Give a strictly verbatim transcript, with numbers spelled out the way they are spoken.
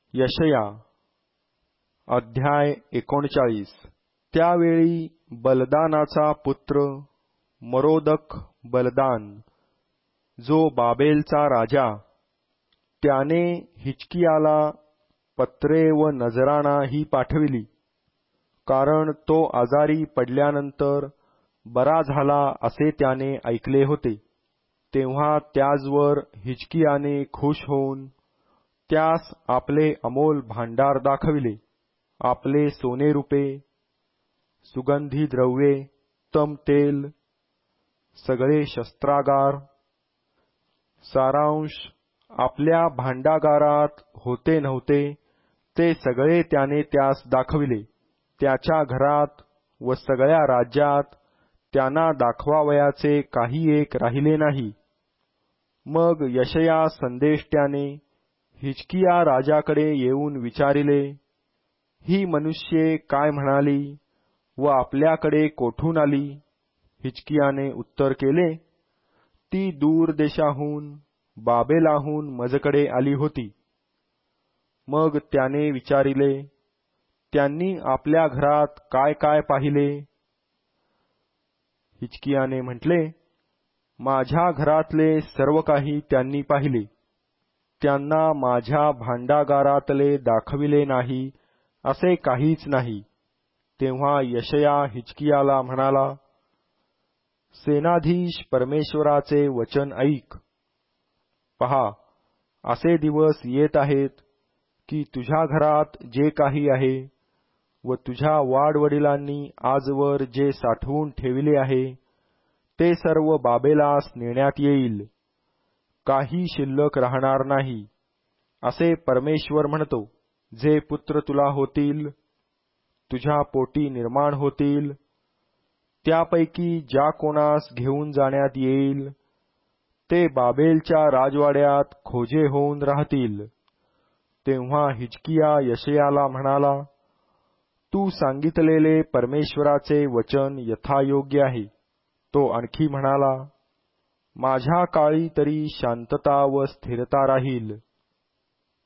यशया अध्याय एकोणचाळीस। त्यावेळी बलदानाचा पुत्र मरोदक बलदान, जो बाबेलचा राजा, त्याने हिजकियाला पत्रे व नजराणा ही पाठविली, कारण तो आजारी पडल्यानंतर बरा झाला असे त्याने ऐकले होते। तेव्हा त्याजवर हिजकियाने खुश होऊन त्यास आपले अमोल भांडार दाखविले, आपले सोने रुपे, सुगंधी द्रव्ये, उत्तम तेल, सगळे शस्त्रागार, सारांश आपल्या भांडागारात होते नव्हते ते सगळे त्याने त्यास दाखविले। त्याच्या घरात व सगळ्या राज्यात त्यांना दाखवावयाचे काही एक राहिले नाही। मग यशया संदेष्ट्याने हिजकिया राजाकडे येऊन विचारिले, ही मनुष्ये काय म्हणाली व आपल्याकडे कोठून आली? हिजकियाने उत्तर केले, ती दूर देशाहून बाबेलाहून मजकडे आली होती। मग त्याने विचारिले, त्यांनी आपल्या घरात काय काय पाहिले? हिजकियाने म्हटले, माझ्या घरातले सर्व काही त्यांनी पाहिले, त्यांना माझ्या भांडागारातले दाखविले नाही असे काहीच नाही। तेव्हा यशया हिजकियाला म्हणाला, सेनाधीश परमेश्वराचे वचन ऐक। पहा, असे दिवस येत आहेत की तुझ्या घरात जे काही आहे व तुझ्या वाडवडिलांनी आजवर जे साठवून ठेविले आहे ते सर्व बाबेलास नेण्यात येईल, काही शिल्लक राहणार नाही, असे परमेश्वर म्हणतो। जे पुत्र तुला होतील, तुझ्या पोटी निर्माण होतील, त्यापैकी ज्या कोणास घेऊन जाण्यात येईल ते बाबेलच्या राजवाड्यात खोजे होऊन राहतील। तेव्हा हिजकिया यशयाला म्हणाला, तू सांगितलेले परमेश्वराचे वचन यथायोग्य आहे। तो आणखी म्हणाला, माझ्या काळी तरी शांतता व स्थिरता राहील।